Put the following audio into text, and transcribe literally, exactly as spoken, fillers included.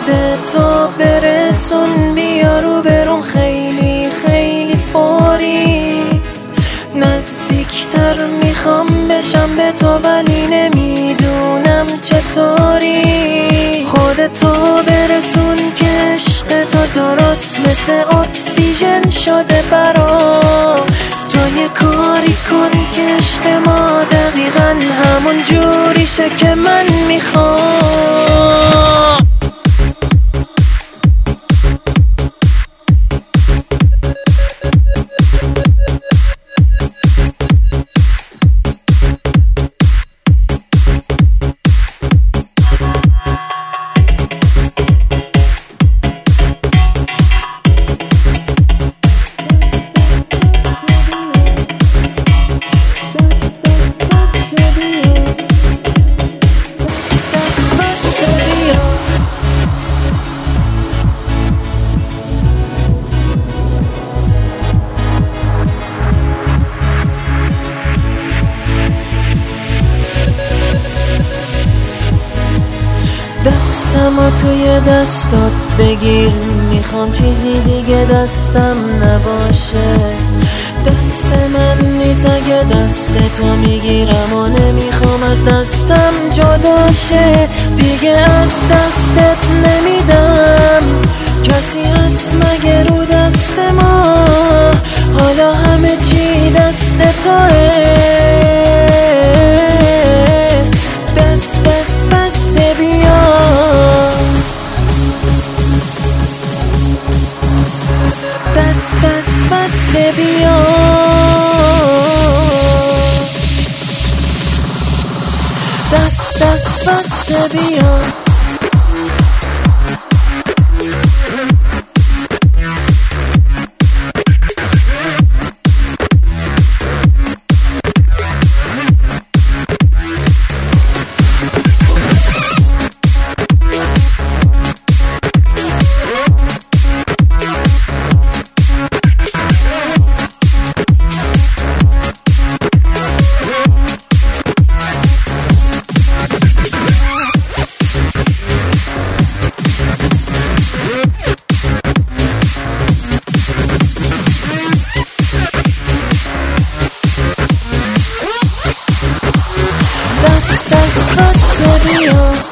خودتو برسون بیا رو برون خیلی خیلی فوری. نزدیکتر میخوام بشم به تو ولی نمیدونم چطوری. خودتو برسون که عشق تو درست مثل اکسیژن شده برام. تو یه کاری کن که عشق ما دقیقا همون جوریشه که من میخوام. دستمو توی دستات بگیر، میخوام چیزی دیگه دستم نباشه. دست من نیست اگه دست تو میگیرم و نمیخوام از دستم جداشه. دیگه از دستت نمیدم، کسی هست مگه رو دست ما؟ حالا همه چی دست توه. دست دست بس بیا، دست دست بس بیا، دست دست بس بیا. دست دست بس بیا.